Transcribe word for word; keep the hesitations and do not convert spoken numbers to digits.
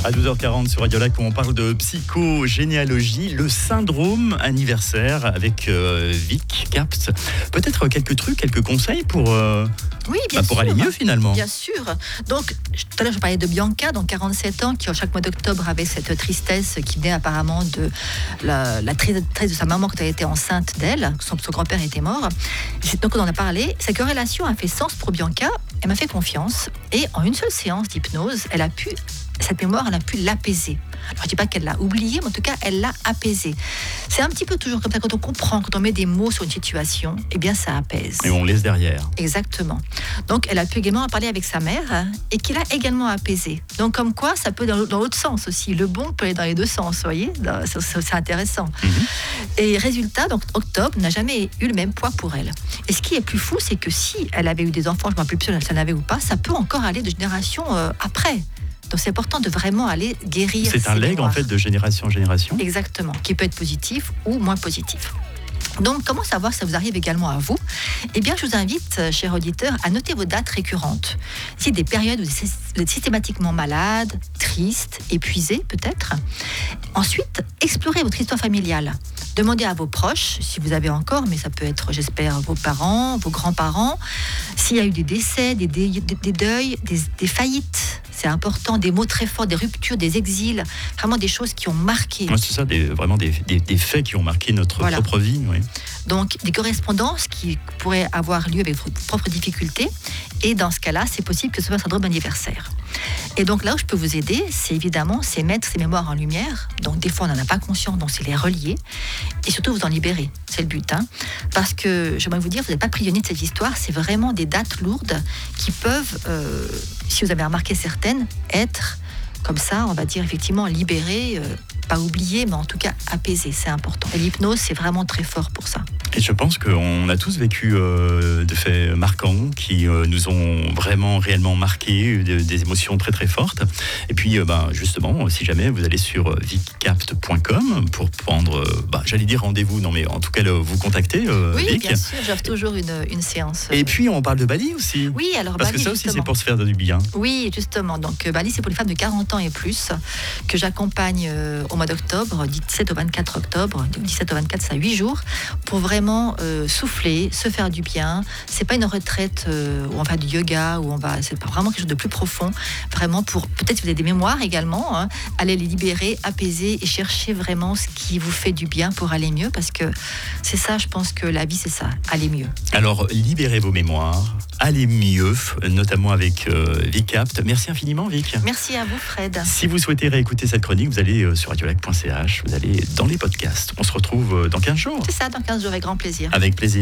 À douze heures quarante sur Radio Lac, on parle de psychogénéalogie, le syndrome anniversaire avec euh, Vic Capt. Peut-être quelques trucs, quelques conseils pour, euh, oui, bien bah, pour sûr. aller mieux finalement. Bien sûr. Donc, tout à l'heure, je parlais de Bianca, donc quarante-sept ans, qui chaque mois d'octobre avait cette tristesse qui venait apparemment de la, la tristesse de sa maman quand elle était enceinte d'elle. Son, son grand-père était mort. Donc, on en a parlé. Cette corrélation a fait sens pour Bianca. Elle m'a fait confiance. Et en une seule séance d'hypnose, elle a pu, cette mémoire, elle a pu l'apaiser. Alors, je ne dis pas qu'elle l'a oublié, mais en tout cas, elle l'a apaisé. C'est un petit peu toujours comme ça, quand on comprend, quand on met des mots sur une situation, eh bien, ça apaise. Et on laisse derrière. Exactement. Donc, elle a pu également en parler avec sa mère et qui l'a également apaisé. Donc, comme quoi, ça peut dans, dans l'autre sens aussi. Le bon peut aller dans les deux sens, vous voyez. C'est, c'est intéressant. Mm-hmm. Et résultat, donc, octobre n'a jamais eu le même poids pour elle. Et ce qui est plus fou, c'est que si elle avait eu des enfants, je ne me rappelle plus si elle en avait ou pas, ça peut encore aller de génération euh, après. Donc c'est important de vraiment aller guérir. C'est un legs mémoires. En fait de génération en génération. Exactement, qui peut être positif ou moins positif. Donc, comment savoir si ça vous arrive également à vous ? Eh bien, je vous invite, chers auditeurs, à noter vos dates récurrentes. Si des périodes où vous êtes systématiquement malade, triste, épuisé peut-être. Ensuite, explorez votre histoire familiale. Demandez à vos proches, si vous avez encore, mais ça peut être, j'espère, vos parents, vos grands-parents, s'il y a eu des décès, des, dé- des deuils, des, des faillites. C'est important, des mots très forts, des ruptures, des exils, vraiment des choses qui ont marqué. Ouais, c'est ça, des, vraiment des, des, des faits qui ont marqué notre voilà. propre vie. Oui. Donc, des correspondances qui pourraient avoir lieu avec vos propres difficultés. Et dans ce cas-là, c'est possible que ce soit un syndrome anniversaire. Et donc là où je peux vous aider, c'est évidemment c'est mettre ces mémoires en lumière. Donc des fois, on n'en a pas conscience, donc c'est les relier. Et surtout, vous en libérer. C'est le but. Hein. Parce que, j'aimerais vous dire, vous n'êtes pas prisonnier de cette histoire. C'est vraiment des dates lourdes qui peuvent, euh, si vous avez remarqué certaines, être comme ça, on va dire effectivement libérées, euh, pas oubliées, mais en tout cas apaisées. C'est important. Et l'hypnose, c'est vraiment très fort pour ça. Et je pense qu'on a tous vécu euh, des faits marquants qui euh, nous ont vraiment réellement marqué, de, des émotions très très fortes. Et puis, euh, bah, justement, si jamais vous allez sur vic capt point com pour prendre, euh, bah, j'allais dire rendez-vous, non mais en tout cas le, vous contacter. Euh, oui, Vic. bien sûr, j'offre toujours une, une séance. Et puis on parle de Bali aussi. Oui, alors parce Bali, que ça aussi justement. c'est pour se faire du bien. Oui, justement. Donc Bali, c'est pour les femmes de quarante ans et plus que j'accompagne euh, au mois d'octobre, dix-sept au vingt-quatre octobre, dix-sept au vingt-quatre, c'est à huit jours, pour vraiment euh, souffler, se faire du bien. C'est pas une retraite euh, où on va faire du yoga, où on va, c'est vraiment quelque chose de plus profond, vraiment pour, peut-être si vous avez des mémoires également, hein, aller les libérer, apaiser et chercher vraiment ce qui vous fait du bien pour aller mieux, parce que c'est ça, je pense que la vie, c'est ça, aller mieux. Alors, libérez vos mémoires, allez mieux, notamment avec euh, Vic Capt. Merci infiniment, Vic. Merci à vous, Fred. Si vous souhaitez réécouter cette chronique, vous allez euh, sur radio lac point c h, vous allez dans les podcasts. On se retrouve euh, dans quinze jours. C'est ça, dans quinze jours, avec grand plaisir. Avec plaisir.